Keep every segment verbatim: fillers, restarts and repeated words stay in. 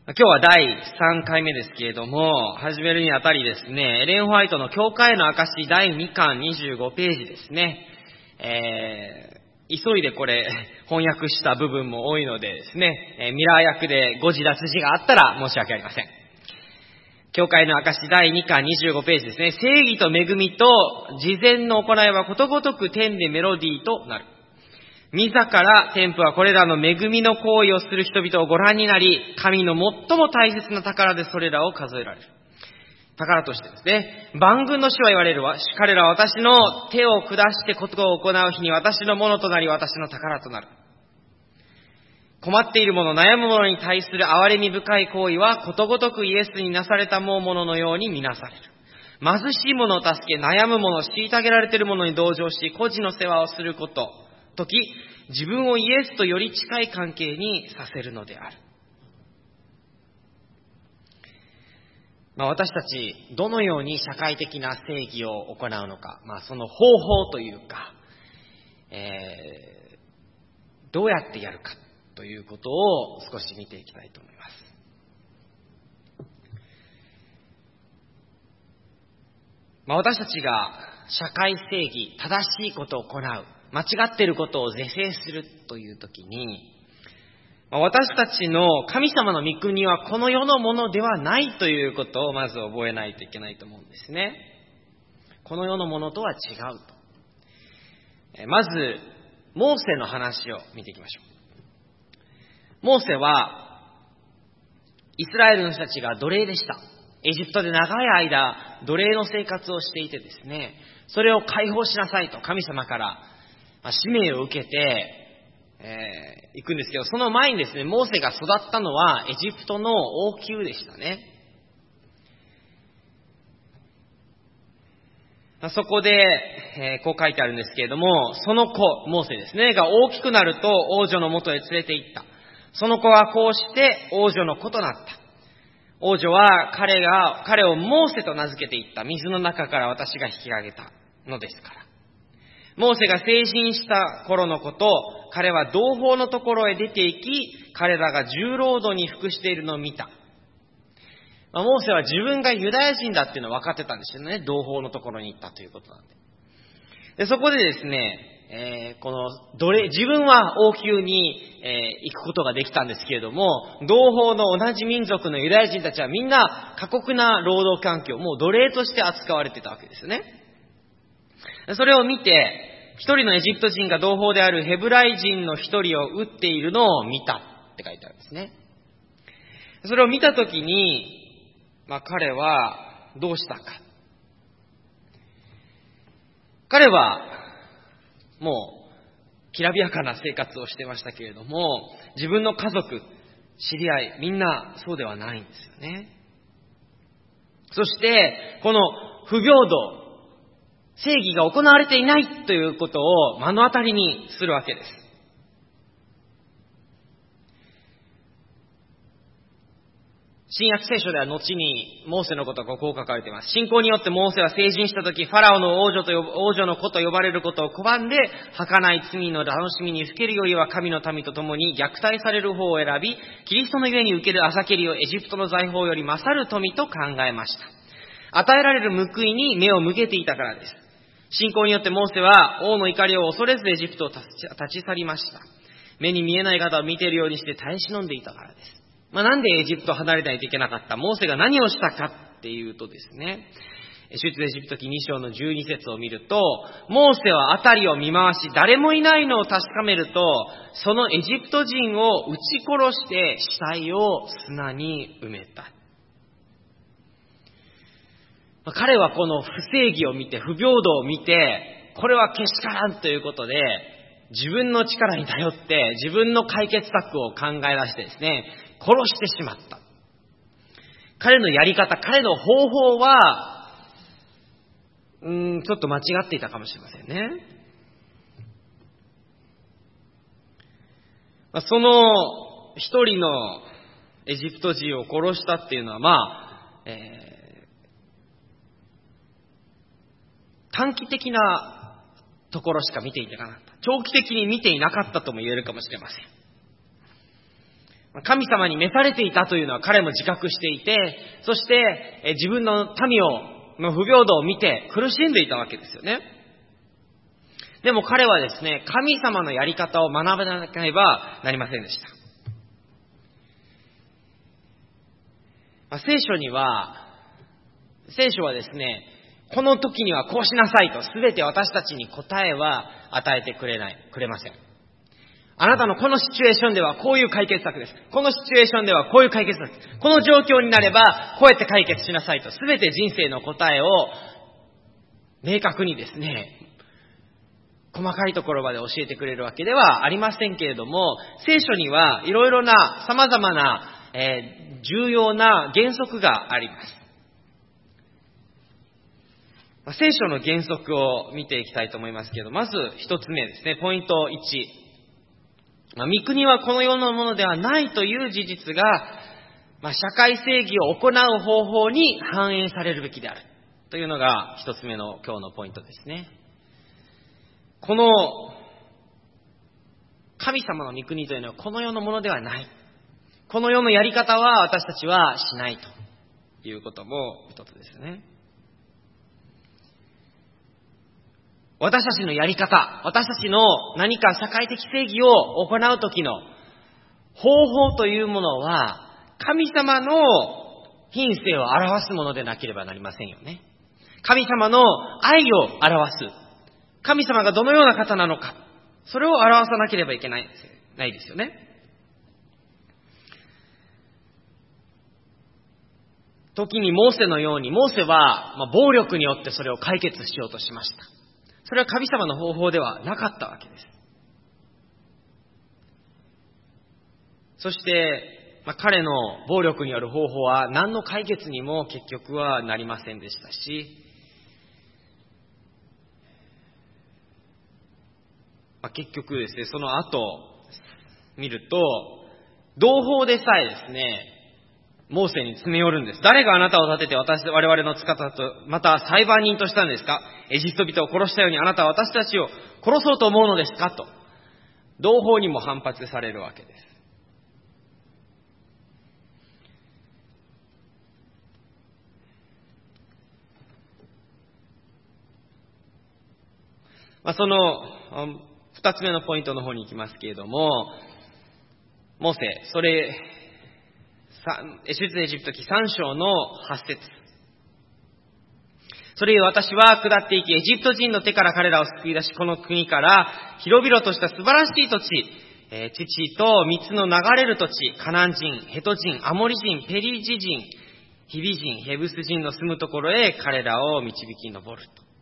今日はだいさんかいめですけれども、始めるにあたりですね、エレン・ホワイトの教会への証だいにかんにじゅうごページですね、えー、急いでこれ翻訳した部分も多いのでですね、えー、ミラー訳で誤字脱字があったら申し訳ありません。教会の証だいにかんにじゅうごページですね。正義と恵みと慈善の行いはことごとく天でメロディーとなる。御座から天父はこれらの恵みの行為をする人々をご覧になり、神の最も大切な宝でそれらを数えられる。宝としてですね、万軍の主は言われるわ。彼らは私の手を下してことを行う日に私のものとなり、私の宝となる。困っている者、悩む者に対する憐れみ深い行為はことごとくイエスになされたもののように見なされる。貧しい者を助け、悩む者、虐げられている者に同情し、孤児の世話をすること時、自分をイエスとより近い関係にさせるのである。まあ、私たちどのように社会的な正義を行うのか、まあ、その方法というか、えー、どうやってやるかということを少し見ていきたいと思います。まあ、私たちが社会正義、正しいことを行う、間違っていることを是正するというときに、私たちの神様の御国はこの世のものではないということをまず覚えないといけないと思うんですね。この世のものとは違うと。まず、モーセの話を見ていきましょう。モーセは、イスラエルの人たちが奴隷でした。エジプトで長い間、奴隷の生活をしていてですね、それを解放しなさいと神様から使命を受けて、えー、行くんですけど、その前にですね、モーセが育ったのはエジプトの王宮でしたね。そこで、えー、こう書いてあるんですけれども、その子、モーセですね、が大きくなると王女の元へ連れて行った。その子はこうして王女の子となった。王女は彼が、彼をモーセと名付けていった。水の中から私が引き上げたのですから。モーセが成人した頃のこと、彼は同胞のところへ出て行き、彼らが重労働に服しているのを見た。まあ、モーセは自分がユダヤ人だっていうのは分かってたんですよね。同胞のところに行ったということなんで。でそこでですね、えー、この奴隷、自分は王宮に、えー、行くことができたんですけれども、同胞の同じ民族のユダヤ人たちはみんな過酷な労働環境、もう奴隷として扱われてたわけですよね。それを見て、一人のエジプト人が同胞であるヘブライ人の一人を撃っているのを見たって書いてあるんですね。それを見たときに、まあ彼はどうしたか。彼はもうきらびやかな生活をしてましたけれども、自分の家族、知り合い、みんなそうではないんですよね。そしてこの不平等、正義が行われていないということを目の当たりにするわけです。新約聖書では後にモーセのことがこう書かれています。信仰によってモーセは成人したとき、ファラオの王女と王女の子と呼ばれることを拒んで、儚い罪の楽しみにふけるよりは神の民と共に虐待される方を選び、キリストのゆえに受けるあざけりをエジプトの財宝より勝る富と考えました。与えられる報いに目を向けていたからです。信仰によってモーセは王の怒りを恐れずエジプトを立ち去りました。目に見えない方を見ているようにして耐え忍んでいたからです。まあ、なんでエジプトを離れないといけなかった？モーセが何をしたかっていうとですね、出エジプト記に章のじゅうに節を見ると、モーセは辺りを見回し、誰もいないのを確かめると、そのエジプト人を撃ち殺して死体を砂に埋めた。彼はこの不正義を見て、不平等を見て、これはけしからんということで、自分の力に頼って自分の解決策を考え出してですね、殺してしまった。彼のやり方、彼の方法は、うーん、ちょっと間違っていたかもしれませんね。その一人のエジプト人を殺したっていうのは、まあ、えー、短期的なところしか見ていなかった。長期的に見ていなかったとも言えるかもしれません。 神様に召されていたというのは彼も自覚していて、そして自分の民をの不平等を見て苦しんでいたわけですよね。でも彼はですね、神様のやり方を学ばなければなりませんでした。聖書には、聖書はですね、この時にはこうしなさいと全て私たちに答えは与えてくれない、くれません。あなたのこのシチュエーションではこういう解決策です。このシチュエーションではこういう解決策です。この状況になればこうやって解決しなさいと、全て人生の答えを明確にですね、細かいところまで教えてくれるわけではありませんけれども、聖書にはいろいろな様々な、えー、重要な原則があります。聖書の原則を見ていきたいと思いますけど、まず一つ目ですね、ポイントいち。御国はこの世のものではないという事実が、まあ、社会正義を行う方法に反映されるべきであるというのが一つ目の今日のポイントですね。この神様の御国というのはこの世のものではない。この世のやり方は私たちはしないということも一つですね。私たちのやり方、私たちの何か社会的正義を行うときの方法というものは、神様の品性を表すものでなければなりませんよね。神様の愛を表す。神様がどのような方なのか、それを表さなければいけない、ないですよね。時にモーセのように、モーセはまあ暴力によってそれを解決しようとしました。それは神様の方法ではなかったわけです。そして、まあ、彼の暴力による方法は何の解決にも結局はなりませんでしたし、まあ、結局ですね、その後見ると、同胞でさえですね、モーセに詰め寄るんです。誰があなたを立てて私我々の使ったと、また裁判人としたんですか？エジプト人を殺したようにあなたは私たちを殺そうと思うのですか？と、同胞にも反発されるわけです。まあ、その二つ目のポイントの方に行きますけれども、モーセ、それ出エジプト記さん章のはち節。それゆえ私は下っていき、エジプト人の手から彼らを救い出し、この国から広々とした素晴らしい土地、えー、乳と蜜の流れる土地、カナン人、ヘト人、アモリ人、ペリジ人、ヒビ人、ヘブス人の住むところへ彼らを導き上ると。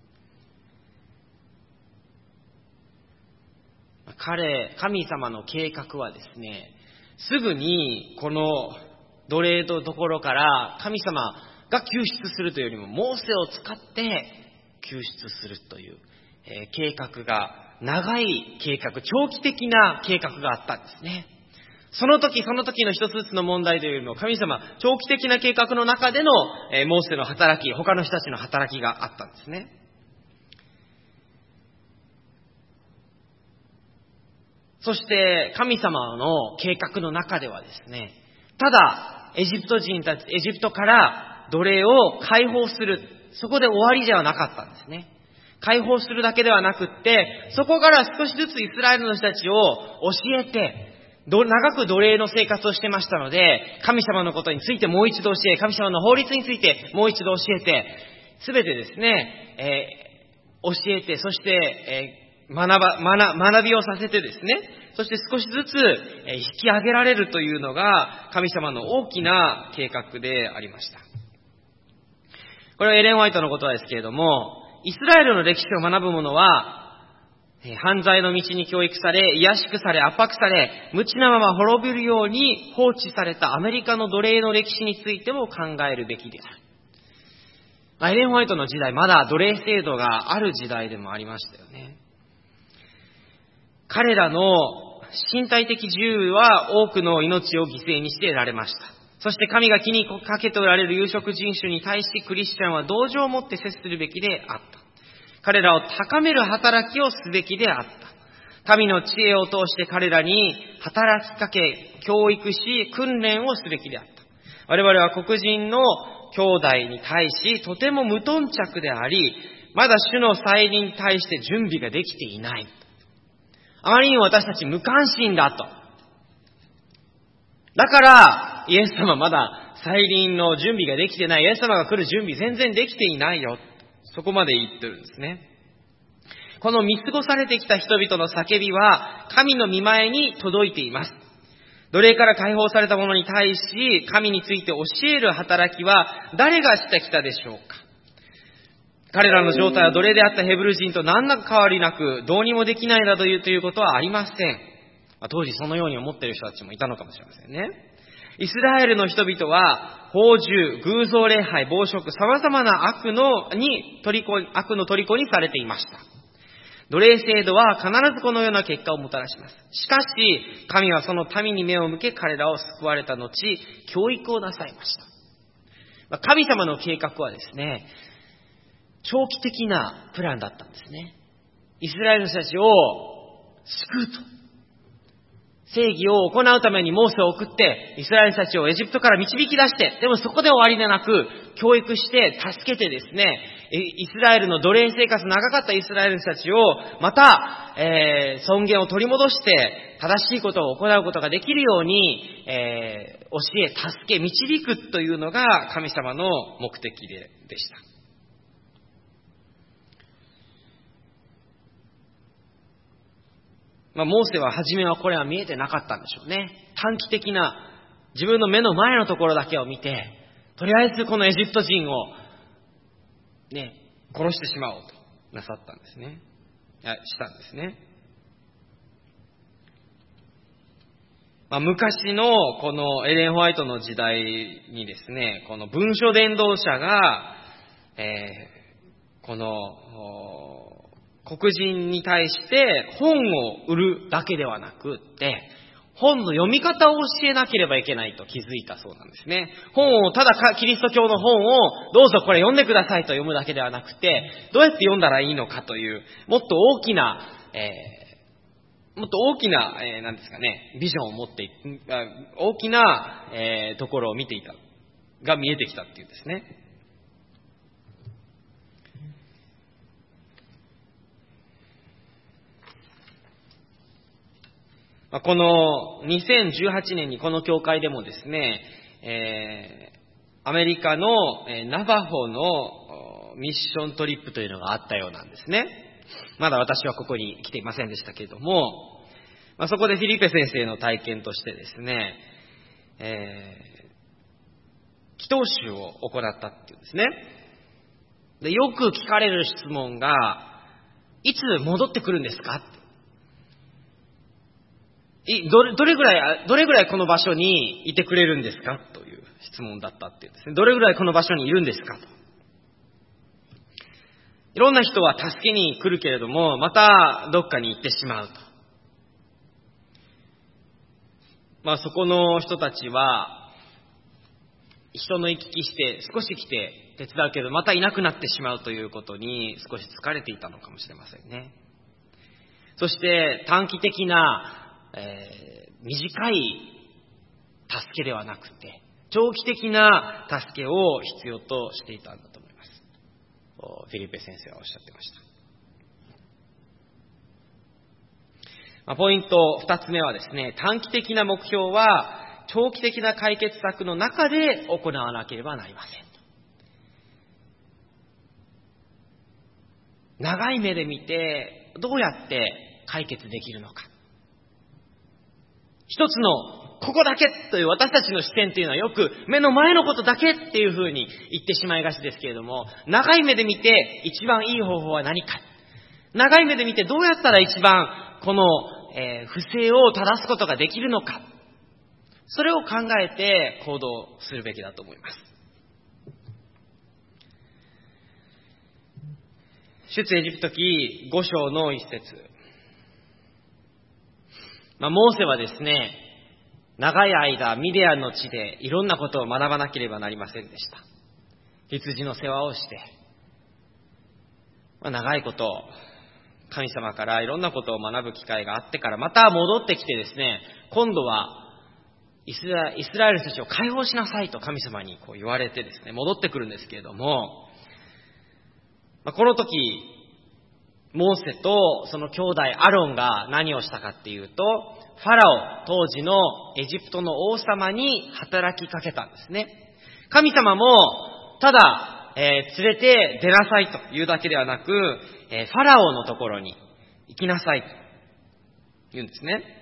彼、神様の計画はですね、すぐにこの奴隷のところから神様が救出するというよりも、モーセを使って救出するという、えー、計画が、長い計画、長期的な計画があったんですね。その時その時の一つずつの問題というよりも、神様長期的な計画の中での、えー、モーセの働き、他の人たちの働きがあったんですね。そして神様の計画の中ではですね、ただエジプト人たち、エジプトから奴隷を解放する、そこで終わりではなかったんですね。解放するだけではなくって、そこから少しずつイスラエルの人たちを教えて、長く奴隷の生活をしてましたので、神様のことについてもう一度教え、神様の法律についてもう一度教えて、すべてですね、えー、教えて、そして、えー学ば、学、学びをさせてですね、そして少しずつ引き上げられるというのが神様の大きな計画でありました。これはエレン・ホワイトのことですけれども、イスラエルの歴史を学ぶ者は、犯罪の道に教育され、卑しくされ、圧迫され、無知なまま滅びるように放置されたアメリカの奴隷の歴史についても考えるべきです。エレン・ホワイトの時代、まだ奴隷制度がある時代でもありましたよね。彼らの身体的自由は多くの命を犠牲にして得られました。そして神が気にかけておられる有色人種に対しクリスチャンは同情を持って接するべきであった。彼らを高める働きをすべきであった。 神の知恵を通して彼らに働きかけ、教育し、訓練をすべきであった。我々は黒人の兄弟に対し、とても無頓着であり、まだ主の再臨に対して準備ができていない。あまりにも私たち無関心だと。だから、イエス様まだ再臨の準備ができてない。イエス様が来る準備全然できていないよ。そこまで言ってるんですね。この見過ごされてきた人々の叫びは、神の御前に届いています。奴隷から解放された者に対し、神について教える働きは誰がしてきたでしょうか。彼らの状態は奴隷であったヘブル人と何ら変わりなく、どうにもできないなどいうということはありません。まあ、当時そのように思っている人たちもいたのかもしれませんね。イスラエルの人々は、放獣、偶像礼拝、暴食、様々な悪のに虜、悪の虜にされていました。奴隷制度は必ずこのような結果をもたらします。しかし、神はその民に目を向け彼らを救われた後、教育をなさいました。神様の計画はですね、長期的なプランだったんですね。イスラエルの人たちを救うと。正義を行うためにモーセを送って、イスラエルの人たちをエジプトから導き出して、でもそこで終わりでなく、教育して助けてですね、イスラエルの奴隷生活長かったイスラエルの人たちを、また、えー、尊厳を取り戻して、正しいことを行うことができるように、えー、教え、助け、導くというのが神様の目的で、でした。まあ、モーセは初めはこれは見えてなかったんでしょうね。短期的な自分の目の前のところだけを見て、とりあえずこのエジプト人をね、殺してしまおうとなさったんですね。したんですね。まあ、昔のこのエレン・ホワイトの時代にですね、この文書伝道者が、えー、この黒人に対して本を売るだけではなくって、本の読み方を教えなければいけないと気づいたそうなんですね。本を、ただキリスト教の本をどうぞこれ読んでくださいと読むだけではなくて、どうやって読んだらいいのかという、もっと大きな、えー、もっと大きな、えー、なんですかね、ビジョンを持ってい、大きな、えー、ところを見ていた、が見えてきたっていうんですね。このにせんじゅうはちねんにこの教会でもですね、えー、アメリカのナバホのミッショントリップというのがあったようなんですね。まだ私はここに来ていませんでしたけれども、まあ、そこでフィリペ先生の体験としてですね、えー、祈祷集を行ったっていうんですね。で、よく聞かれる質問が、いつ戻ってくるんですか？どれ、どれぐらい、どれぐらいこの場所にいてくれるんですかという質問だったっていうんですね。どれぐらいこの場所にいるんですかと。いろんな人は助けに来るけれども、またどっかに行ってしまうと。まあそこの人たちは、人の行き来して少し来て手伝うけど、またいなくなってしまうということに少し疲れていたのかもしれませんね。そして短期的なえー、短い助けではなくて、長期的な助けを必要としていたんだと思います。フィリペ先生はおっしゃってました。まあ、ポイント二つ目はですね、短期的な目標は長期的な解決策の中で行わなければなりません。長い目で見てどうやって解決できるのか。一つのここだけという私たちの視点というのはよく目の前のことだけっていうふうに言ってしまいがちですけれども、長い目で見て一番いい方法は何か。長い目で見てどうやったら一番この、えー、不正を正すことができるのか。それを考えて行動するべきだと思います。出エジプト記ご章の一節。まあ、モーセはですね、長い間ミディアンの地でいろんなことを学ばなければなりませんでした。羊の世話をして、まあ、長いこと神様からいろんなことを学ぶ機会があってからまた戻ってきてですね、今度はイスラ、イスラエルの人たちを解放しなさいと神様にこう言われてですね、戻ってくるんですけれども、まあ、この時、モーセとその兄弟アロンが何をしたかっていうと、ファラオ、当時のエジプトの王様に働きかけたんですね。神様もただ、えー、連れて出なさいというだけではなく、えー、ファラオのところに行きなさいと言うんですね。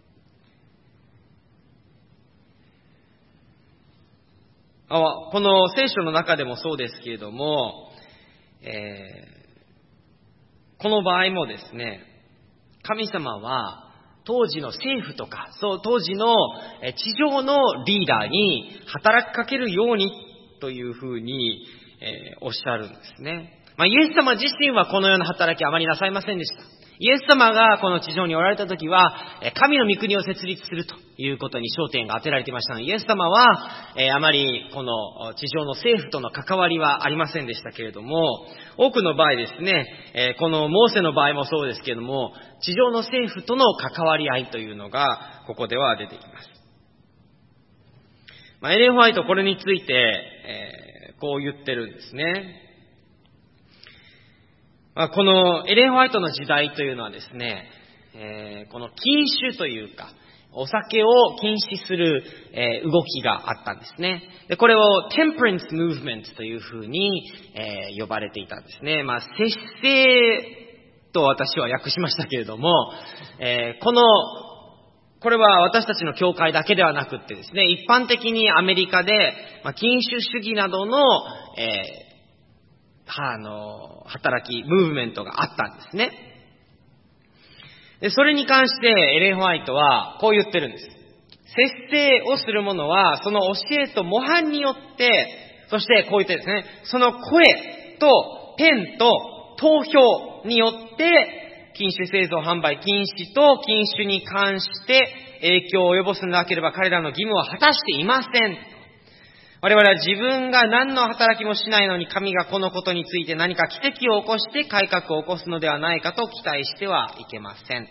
あ、この聖書の中でもそうですけれども、えーこの場合もですね、神様は当時の政府とか、そう当時の地上のリーダーに働きかけるようにというふうに、えー、おっしゃるんですね。まあ、イエス様自身はこのような働きあまりなさいませんでした。イエス様がこの地上におられた時は、神の御国を設立するということに焦点が当てられていましたが、イエス様は、えー、あまりこの地上の政府との関わりはありませんでしたけれども、多くの場合ですね、えー、このモーセの場合もそうですけれども、地上の政府との関わり合いというのがここでは出てきます。まあ、エレン・ホワイトこれについて、えー、こう言ってるんですね。まあ、このエレン・ホワイトの時代というのはですね、えー、この禁酒というか、お酒を禁止する、えー、動きがあったんですね。で、これを Temperance Movement というふうに、えー、呼ばれていたんですね。まあ、節制と私は訳しましたけれども、えー、この、これは私たちの教会だけではなくってですね、一般的にアメリカで、まあ、禁酒主義などの、えーあの、働き、ムーブメントがあったんですね。で、それに関してエレン・ホワイトはこう言ってるんです。節制をする者は、その教えと模範によって、そしてこう言ってですね、その声とペンと投票によって、禁酒製造販売禁止と禁酒に関して影響を及ぼすなければ彼らの義務を果たしていません。我々は自分が何の働きもしないのに神がこのことについて何か奇跡を起こして改革を起こすのではないかと期待してはいけません。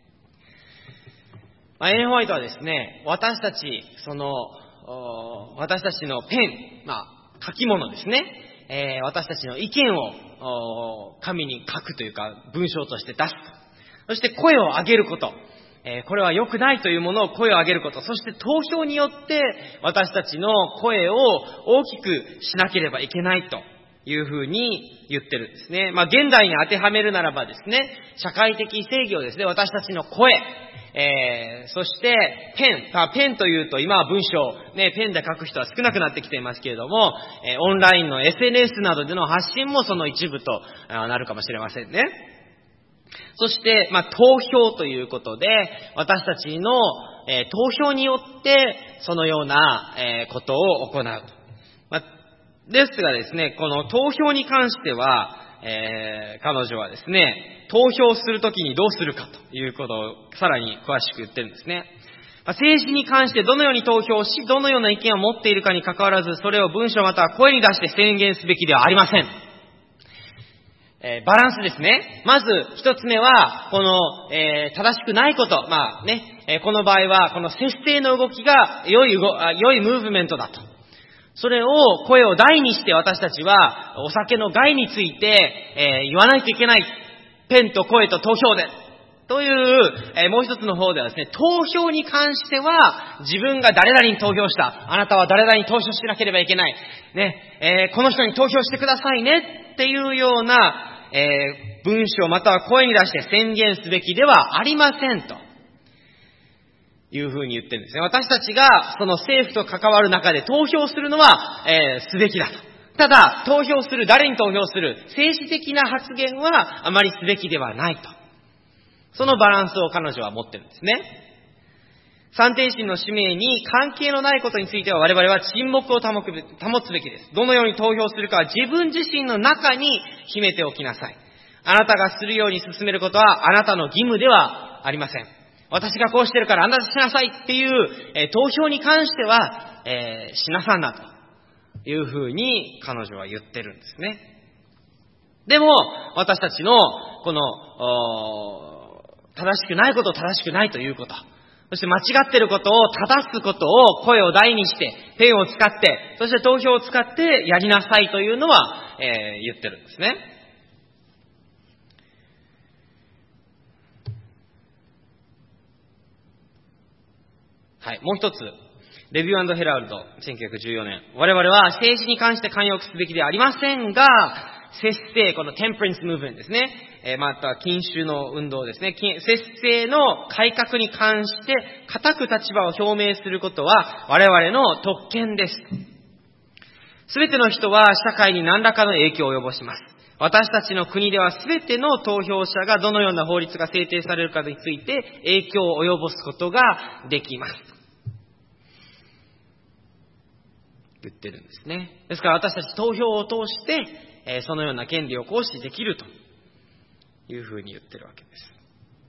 まあ、エレン・ホワイトはですね、私たち、その、私たちのペン、まあ、書き物ですね、えー、私たちの意見を紙に書くというか文章として出す。そして声を上げること。えー、これは良くないというものを声を上げること。そして投票によって私たちの声を大きくしなければいけないというふうに言ってるんですね。まあ現代に当てはめるならばですね、社会的正義をですね、私たちの声、えー、そしてペン、まあ、ペンというと今は文章、ね、ペンで書く人は少なくなってきていますけれども、えー、オンラインの エスエヌエス などでの発信もその一部となるかもしれませんね。そして、まあ、投票ということで、私たちの、えー、投票によって、そのような、えー、ことを行うと。まあ、ですがですね、この投票に関しては、えー、彼女はですね、投票するときにどうするかということをさらに詳しく言ってるんですね。まあ、政治に関してどのように投票し、どのような意見を持っているかに関わらず、それを文章または声に出して宣言すべきではありません。えー、バランスですね。まず一つ目は、この、えー、正しくないこと。まあね、えー、この場合は、この節制の動きが良い動、良いムーブメントだと。それを、声を大にして私たちは、お酒の害について、えー、言わないといけない。ペンと声と投票で。という、えー、もう一つの方ではですね、投票に関しては、自分が誰々に投票した。あなたは誰々に投票しなければいけない。ね、えー、この人に投票してくださいね。っていうような、えー、文章または声に出して宣言すべきではありませんというふうに言ってるんですね。私たちがその政府と関わる中で投票するのは、えー、すべきだと。ただ投票する、誰に投票する、政治的な発言はあまりすべきではないと。そのバランスを彼女は持ってるんですね。三天使の使命に関係のないことについては我々は沈黙を保つべきです。どのように投票するかは自分自身の中に秘めておきなさい。あなたがするように進めることはあなたの義務ではありません。私がこうしてるからあなたしなさいっていう、えー、投票に関しては、えー、しなさんなというふうに彼女は言ってるんですね。 でも、私たちの、この、正しくないことを正しくないということ。そして間違っていることを正すことを声を大にして、ペンを使って、そして投票を使ってやりなさいというのは、えー、言ってるんですね。はい、もう一つ。レビュー&ヘラルド、せんきゅうひゃくじゅうよねん。我々は政治に関して寛容すべきではありませんが、節制、このテンプレンスムーブメントですね。えー、また、禁酒の運動ですね。節制の改革に関して、固く立場を表明することは、我々の特権です。すべての人は社会に何らかの影響を及ぼします。私たちの国ではすべての投票者がどのような法律が制定されるかについて影響を及ぼすことができます。言ってるんですね。ですから私たち投票を通して、えー、そのような権利を行使できるというふうに言ってるわけです。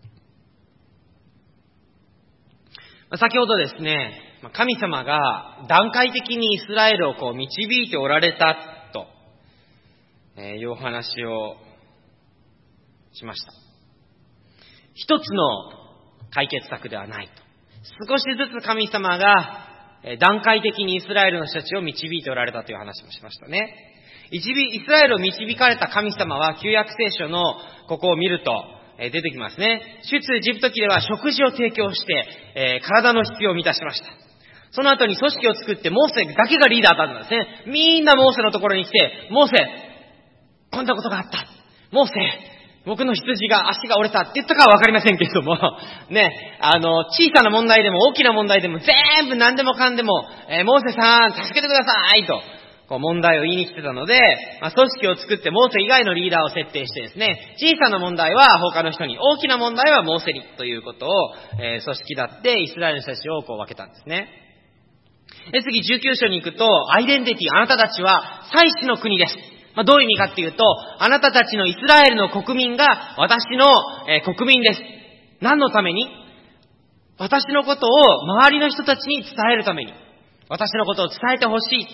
まあ、先ほどですね、神様が段階的にイスラエルをこう導いておられたと、えー、いうお話をしました。一つの解決策ではないと。少しずつ神様が段階的にイスラエルの人たちを導いておられたという話もしましたね。イスラエルを導かれた神様は旧約聖書のここを見ると出てきますね。出エジプト記では食事を提供して、えー、体の必要を満たしました。その後に組織を作ってモーセだけがリーダーだったんですね。みんなモーセのところに来て、モーセ、こんなことがあった。モーセ、僕の羊が足が折れたって言ったかはわかりませんけれども、ね、あの、小さな問題でも大きな問題でも全部何でもかんでも、えー、モーセさん、助けてくださいと、こう問題を言いに来てたので、まあ、組織を作ってモーセ以外のリーダーを設定してですね、小さな問題は他の人に、大きな問題はモーセにということを、えー、組織だってイスラエルの人たちをこう分けたんですね。で、次じゅうきゅう章に行くと、アイデンティティ、あなたたちは祭司の国です。まあ、どういう意味かっていうと、あなたたちのイスラエルの国民が私の、えー、国民です。何のために？私のことを周りの人たちに伝えるために。私のことを伝えてほしい。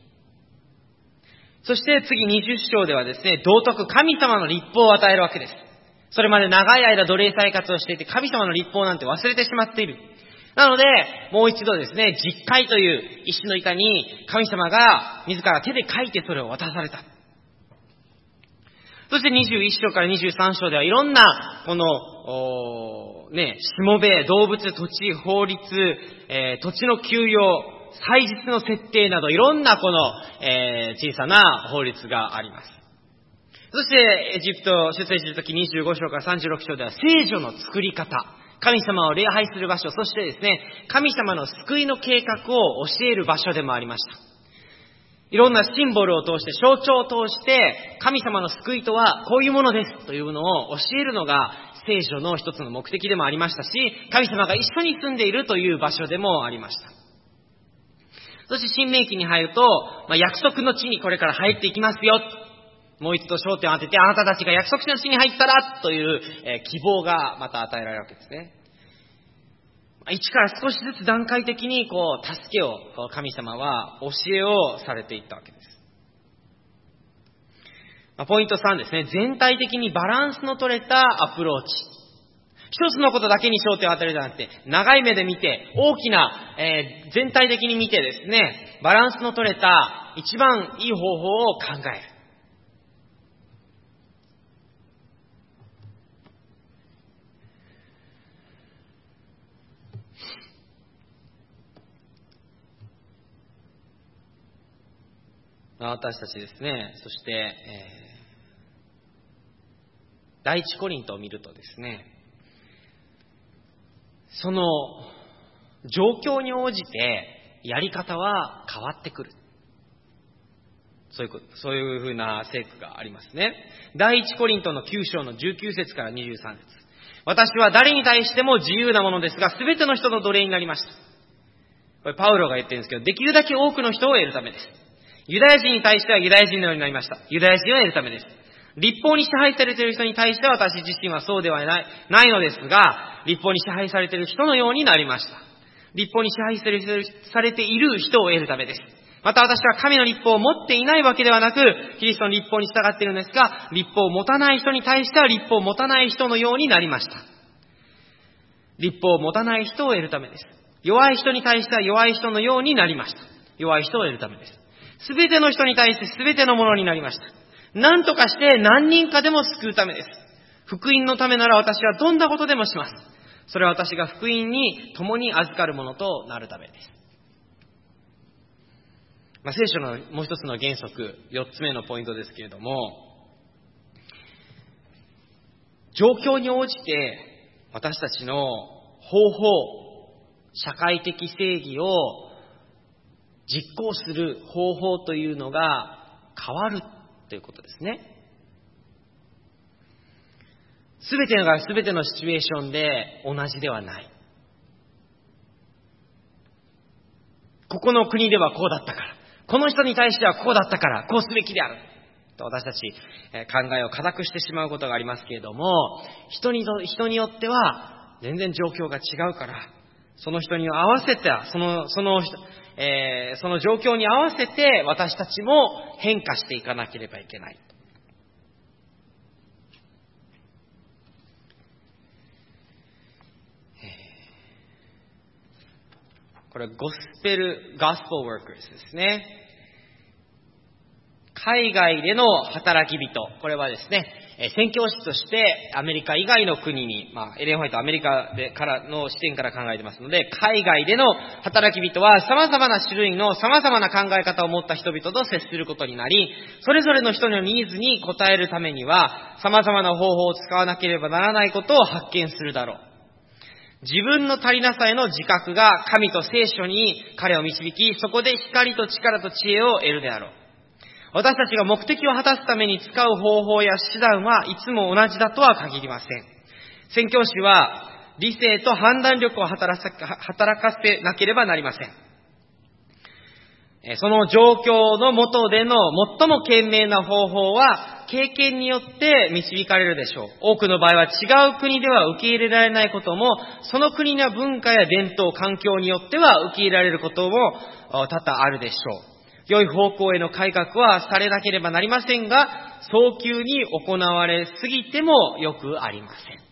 そして次にじゅう章ではですね、道徳、神様の律法を与えるわけです。それまで長い間奴隷生活をしていて、神様の律法なんて忘れてしまっている。なので、もう一度ですね、十戒という石の板に神様が自ら手で書いてそれを渡された。そしてにじゅういち章からにじゅうさん章ではいろんな、この、ね、しもべ、動物、土地、法律、えー、土地の休養、祭日の設定などいろんなこの、えー、小さな法律があります。そしてエジプト、出エジプト記にじゅうご章からさんじゅうろく章では聖女の作り方、神様を礼拝する場所、そしてですね、神様の救いの計画を教える場所でもありました。いろんなシンボルを通して、象徴を通して、神様の救いとはこういうものですというのを教えるのが聖書の一つの目的でもありましたし、神様が一緒に住んでいるという場所でもありました。そして新明記に入ると、まあ、約束の地にこれから入っていきますよ。もう一度焦点を当てて、あなたたちが約束の地に入ったらという、えー、希望がまた与えられるわけですね。一から少しずつ段階的にこう助けを神様は教えをされていったわけです。ポイントさんですね。全体的にバランスの取れたアプローチ。一つのことだけに焦点を当てるじゃなくて、長い目で見て、大きな、えー、全体的に見てですね、バランスの取れた一番いい方法を考える。私たちですね、そして、えー、第一コリントを見るとですね、その状況に応じてやり方は変わってくる。そういうこと、そういうふうな聖句がありますね。第一コリントのきゅう章のじゅうきゅう節からにじゅうさん節。私は誰に対しても自由なものですが、すべての人の奴隷になりました。これパウロが言ってるんですけど、できるだけ多くの人を得るためです。ユダヤ人に対してはユダヤ人のようになりました。ユダヤ人を得るためです。律法に支配されている人に対しては私自身はそうではない、ないのですが、律法に支配されている人のようになりました。律法に支配されている人を得るためです。 また私は神の律法を持っていないわけではなく、キリストの律法に従っているんですが、律法を持たない人に対しては律法を持たない人のようになりました。律法を持たない人を得るためです。弱い人に対しては弱い人のようになりました。弱い人を得るためです。すべての人に対してすべてのものになりました。何とかして何人かでも救うためです。福音のためなら私はどんなことでもします。それは私が福音に共に預かるものとなるためです。まあ、聖書のもう一つの原則、四つ目のポイントですけれども、状況に応じて私たちの方法、社会的正義を実行する方法というのが変わるということですね。すべてがすべてのシチュエーションで同じではない。ここの国ではこうだったから、この人に対してはこうだったから、こうすべきであると私たち考えを固くしてしまうことがありますけれども、人に人によっては全然状況が違うから、その人に合わせてそのその、えー、その状況に合わせて私たちも変化していかなければいけない。これはゴスペル、ゴスペルワーカーズですね。海外での働き人。これはですね、宣教師としてアメリカ以外の国に、まあ、エレン・ホワイトアメリカでからの視点から考えてますので、海外での働き人は様々な種類の様々な考え方を持った人々と接することになり、それぞれの人のニーズに応えるためには、様々な方法を使わなければならないことを発見するだろう。自分の足りなさへの自覚が神と聖書に彼を導き、そこで光と力と知恵を得るであろう。私たちが目的を果たすために使う方法や手段はいつも同じだとは限りません。宣教師は理性と判断力を働かせなければなりません。その状況の下での最も賢明な方法は経験によって導かれるでしょう。多くの場合は違う国では受け入れられないことも、その国の文化や伝統、環境によっては受け入れられることも多々あるでしょう。良い方向への改革はされなければなりませんが、早急に行われすぎてもよくありません。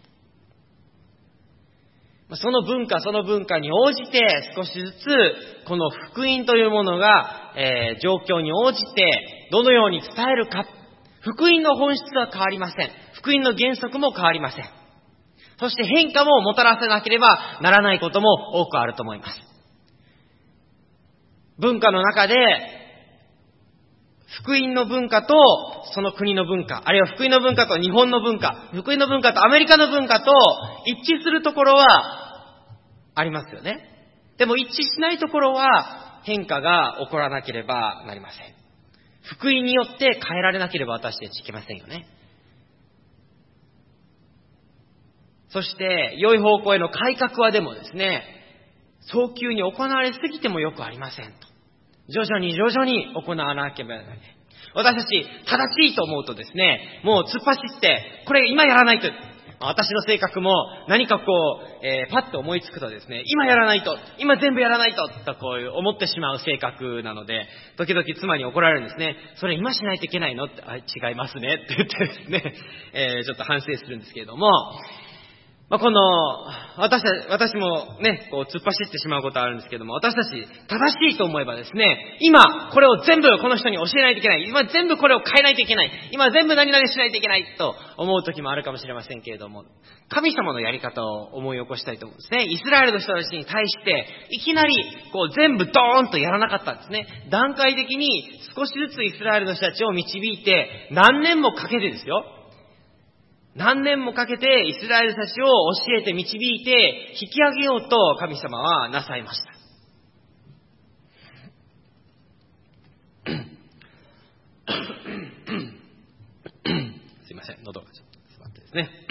その文化その文化に応じて少しずつこの福音というものが、えー、状況に応じてどのように伝えるか、福音の本質は変わりません。福音の原則も変わりません。そして変化ももたらさなければならないことも多くあると思います。文化の中で福音の文化とその国の文化、あるいは福音の文化と日本の文化、福音の文化とアメリカの文化と一致するところはありますよね。でも一致しないところは変化が起こらなければなりません。福音によって変えられなければ私たちいけませんよね。そして良い方向への改革はでもですね、早急に行われすぎてもよくありませんと。徐々に徐々に行わなければならない。私たち正しいと思うとですね、もう突っ走ってこれ今やらないと、私の性格も何かこう、えー、パッと思いつくとですね、今やらないと、今全部やらないととこういう思ってしまう性格なので、時々妻に怒られるんですね。それ今しないといけないのって、あ、違いますねって言ってですね、えー、ちょっと反省するんですけれども、まあ、この私私もね、こう突っ走ってしまうことはあるんですけども、私たち正しいと思えばですね、今これを全部この人に教えないといけない、今全部これを変えないといけない、今全部何々しないといけないと思う時もあるかもしれませんけれども、神様のやり方を思い起こしたいと思うんですね。イスラエルの人たちに対していきなりこう全部ドーンとやらなかったんですね。段階的に少しずつイスラエルの人たちを導いて、何年もかけてですよ、何年もかけてイスラエルたちを教えて導いて引き上げようと神様はなさいました。すいません、喉がちょっと詰まってですね。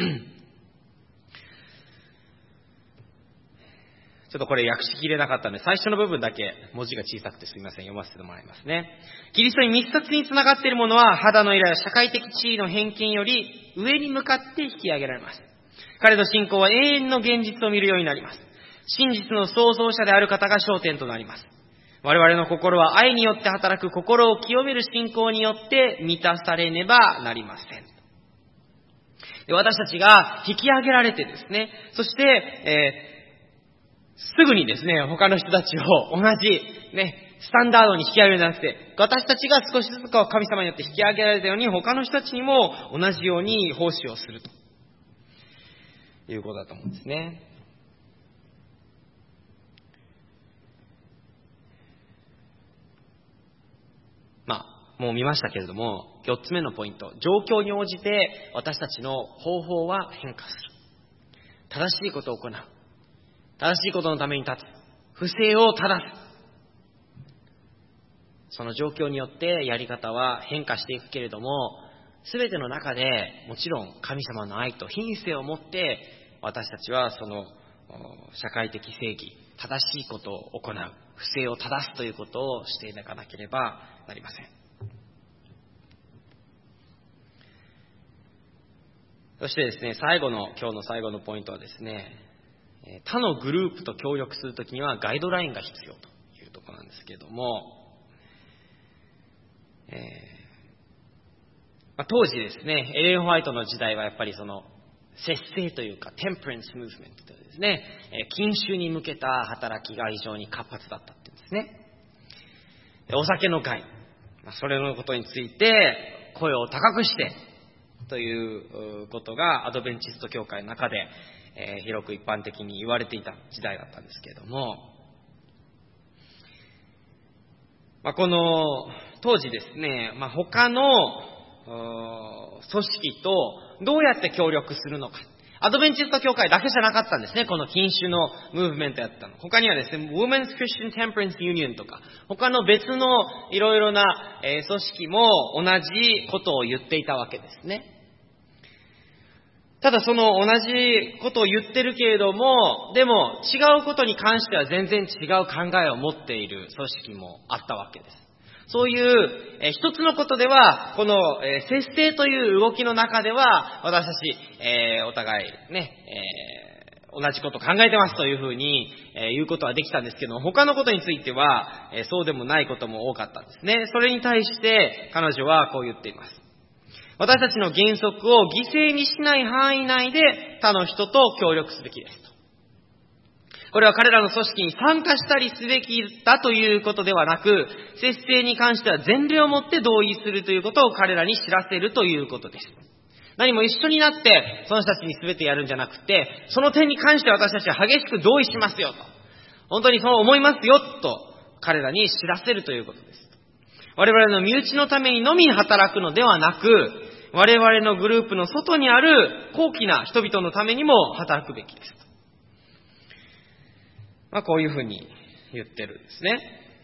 ちょっとこれ訳しきれなかったので、最初の部分だけ文字が小さくてすみません、読ませてもらいますね。キリストに密接につながっているものは、肌の色や社会的地位の偏見より上に向かって引き上げられます。彼の信仰は永遠の現実を見るようになります。真実の創造者である方が焦点となります。 我々の心は愛によって働く心を清める信仰によって満たされねばなりません。で、私たちが引き上げられてですね、そして、えー、すぐにですね、他の人たちを同じね、スタンダードに引き上げるんじゃなくて、私たちが少しずつ神様によって引き上げられたように、他の人たちにも同じように奉仕をするということだと思うんですね。まあ、もう見ましたけれども、よっつめのポイント。状況に応じて私たちの方法は変化する。正しいことを行う。正しいことのために立つ。不正を正す。その状況によってやり方は変化していくけれども、すべての中でもちろん神様の愛と品性を持って私たちはその社会的正義、正しいことを行う。不正を正すということをしていかなければなりません。そしてですね、最後の、今日の最後のポイントはですね、他のグループと協力するときにはガイドラインが必要というところなんですけれども、えーまあ、当時ですね、エレン・ホワイトの時代はやっぱりその節制というかテンプレンスムーブメントというですね、禁酒に向けた働きが非常に活発だったっていうんですね。お酒の害、それのことについて声を高くしてということがアドベンチスト教会の中で、えー、広く一般的に言われていた時代だったんですけれども、まあ、この当時ですね、まあ、他の組織とどうやって協力するのか。アドベンチスト教会だけじゃなかったんですね。この禁酒のムーブメントやったの。他にはですね、Women's Christian Temperance Union とか、他の別のいろいろな、えー、組織も同じことを言っていたわけですね。ただその同じことを言ってるけれども、でも違うことに関しては全然違う考えを持っている組織もあったわけです。そういう、えー、一つのことでは、この、えー、節制という動きの中では、私たち、えー、お互いね、えー、同じことを考えてますというふうに、えー、言うことはできたんですけども、他のことについては、えー、そうでもないことも多かったんですね。それに対して彼女はこう言っています。私たちの原則を犠牲にしない範囲内で他の人と協力すべきですと。これは彼らの組織に参加したりすべきだということではなく、節制に関しては前例をもって同意するということを彼らに知らせるということです。何も一緒になってその人たちに全てやるんじゃなくて、その点に関して私たちは激しく同意しますよと。本当にそう思いますよと彼らに知らせるということです。我々の身内のためにのみ働くのではなく、我々のグループの外にある高貴な人々のためにも働くべきです。まあ、こういうふうに言ってるんですね。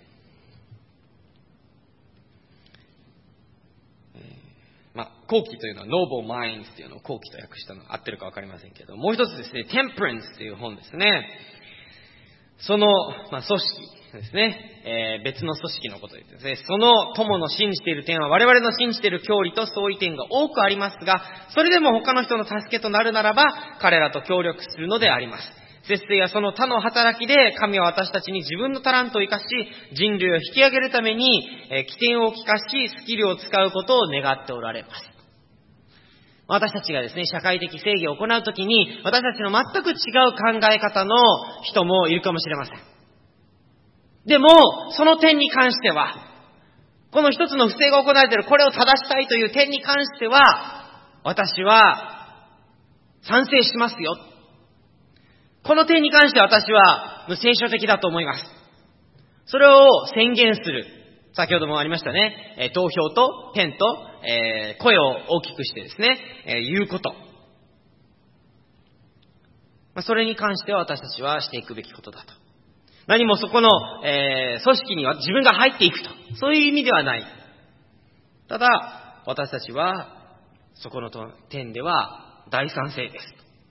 えー、まあ、高貴というのは noble minds というのを高貴と訳したのが合ってるか分かりませんけど、もう一つですね、temperance という本ですね。その、まあ、組織ですね、えー、別の組織のことですね。その友の信じている点は我々の信じている教理と相違点が多くありますが、それでも他の人の助けとなるならば彼らと協力するのであります。節制やその他の働きで神は私たちに自分のタラントを生かし、人類を引き上げるために、えー、起点を利かしスキルを使うことを願っておられます。私たちがですね、社会的正義を行うときに私たちの全く違う考え方の人もいるかもしれません。でもその点に関しては、この一つの不正が行われているこれを正したいという点に関しては私は賛成しますよ。この点に関して私は無聖書的だと思います。それを宣言する。先ほどもありましたね。投票とペンと、えー、声を大きくしてですね、えー、言うこと。まあ、それに関しては私たちはしていくべきことだと。何もそこの、えー、組織には自分が入っていくと。そういう意味ではない。ただ、私たちはそこの点では大賛成です。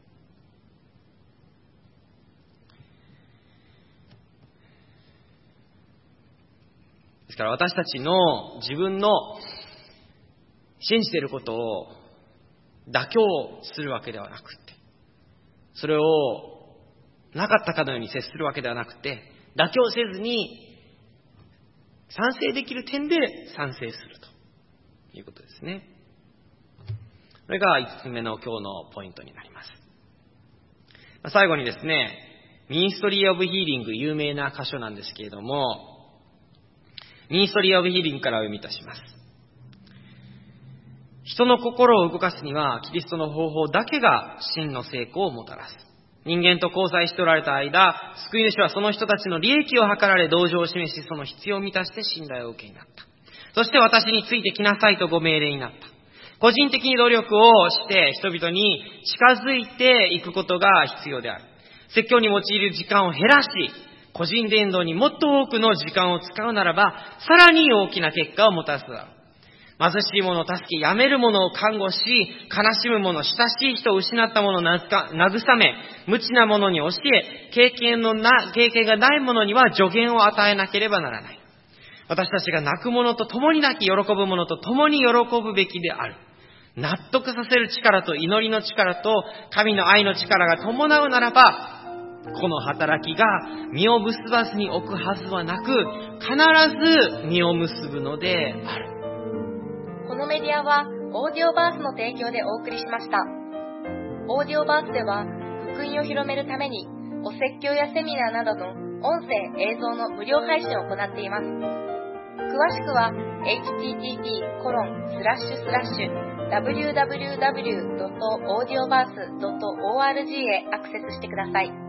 ですから私たちの自分の信じていることを妥協するわけではなくて、それをなかったかのように接するわけではなくて、妥協せずに賛成できる点で賛成するということですね。これがいつつめの今日のポイントになります。最後にですね、ミニストリー・オブ・ヒーリング、有名な箇所なんですけれども、ミニストリー・オブ・ヒーリングからお読みいたします。人の心を動かすには、キリストの方法だけが真の成功をもたらす。人間と交際しておられた間、救い主はその人たちの利益を図られ、同情を示し、その必要を満たして信頼を受けになった。そして私についてきなさいとご命令になった。個人的に努力をして人々に近づいていくことが必要である。説教に用いる時間を減らし、個人伝道にもっと多くの時間を使うならば、さらに大きな結果をもたらすだろう。貧しい者を助け、病める者を看護し、悲しむ者、親しい人を失った者を慰め、無知な者に教え、経験のな、経験がない者には助言を与えなければならない。私たちが泣く者と共に泣き、喜ぶ者と共に喜ぶべきである。納得させる力と祈りの力と神の愛の力が伴うならば、この働きが実を結ばずに置くはずはなく、必ず実を結ぶのである。 このメディアはオーディオバースの提供でお送りしました。オーディオバースでは福音を広めるためにお説教やセミナーなどの音声映像の無料配信を行っています。詳しくは エイチティーティーティーコロンスラッシュスラッシュダブリューダブリューダブリュードットオーディオバースドットオーアールジー へアクセスしてください。